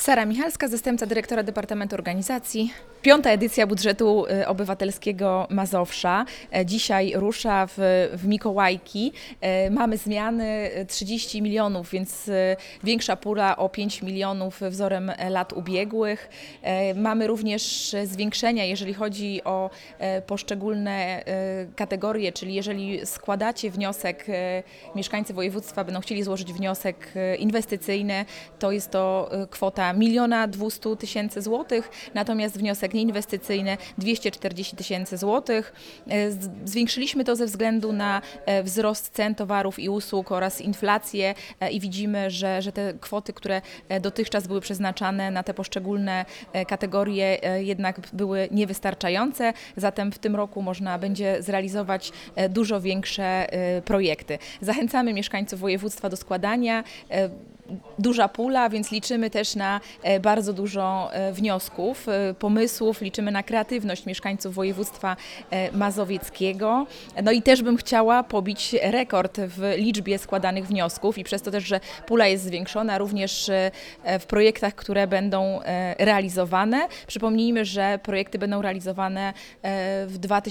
Sara Michalska, zastępca dyrektora Departamentu Organizacji. 5. edycja budżetu obywatelskiego Mazowsza. Dzisiaj rusza w Mikołajki. Mamy zmiany 30 milionów, więc większa pula o 5 milionów wzorem lat ubiegłych. Mamy również zwiększenia, jeżeli chodzi o poszczególne kategorie, czyli jeżeli składacie wniosek, mieszkańcy województwa będą chcieli złożyć wniosek inwestycyjny, to jest to kwota 1 200 000 złotych, natomiast wniosek nieinwestycyjny 240 000 złotych. Zwiększyliśmy to ze względu na wzrost cen towarów i usług oraz inflację i widzimy, że te kwoty, które dotychczas były przeznaczane na te poszczególne kategorie, jednak były niewystarczające, zatem w tym roku można będzie zrealizować dużo większe projekty. Zachęcamy mieszkańców województwa do składania. Duża pula, więc liczymy też na bardzo dużo wniosków, pomysłów, liczymy na kreatywność mieszkańców województwa mazowieckiego. No i też bym chciała pobić rekord w liczbie składanych wniosków i przez to też, że pula jest zwiększona również w projektach, które będą realizowane. Przypomnijmy, że projekty będą realizowane w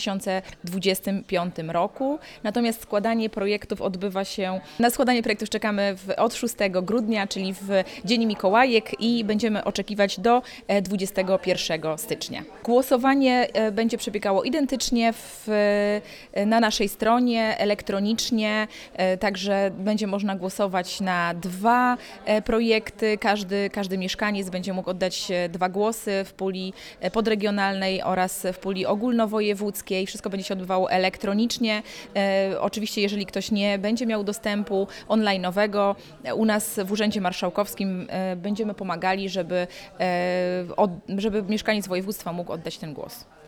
2025 roku, natomiast składanie projektów odbywa się, na składanie projektów czekamy od 6 grudnia, czyli w Dzień Mikołajek i będziemy oczekiwać do 21 stycznia. Głosowanie będzie przebiegało identycznie na naszej stronie, elektronicznie, także będzie można głosować na 2 projekty. Każdy mieszkaniec będzie mógł oddać 2 głosy w puli podregionalnej oraz w puli ogólnowojewódzkiej. Wszystko będzie się odbywało elektronicznie. Oczywiście, jeżeli ktoś nie będzie miał dostępu online'owego, u nas w Urzędzie Marszałkowskim będziemy pomagali, żeby mieszkaniec województwa mógł oddać ten głos.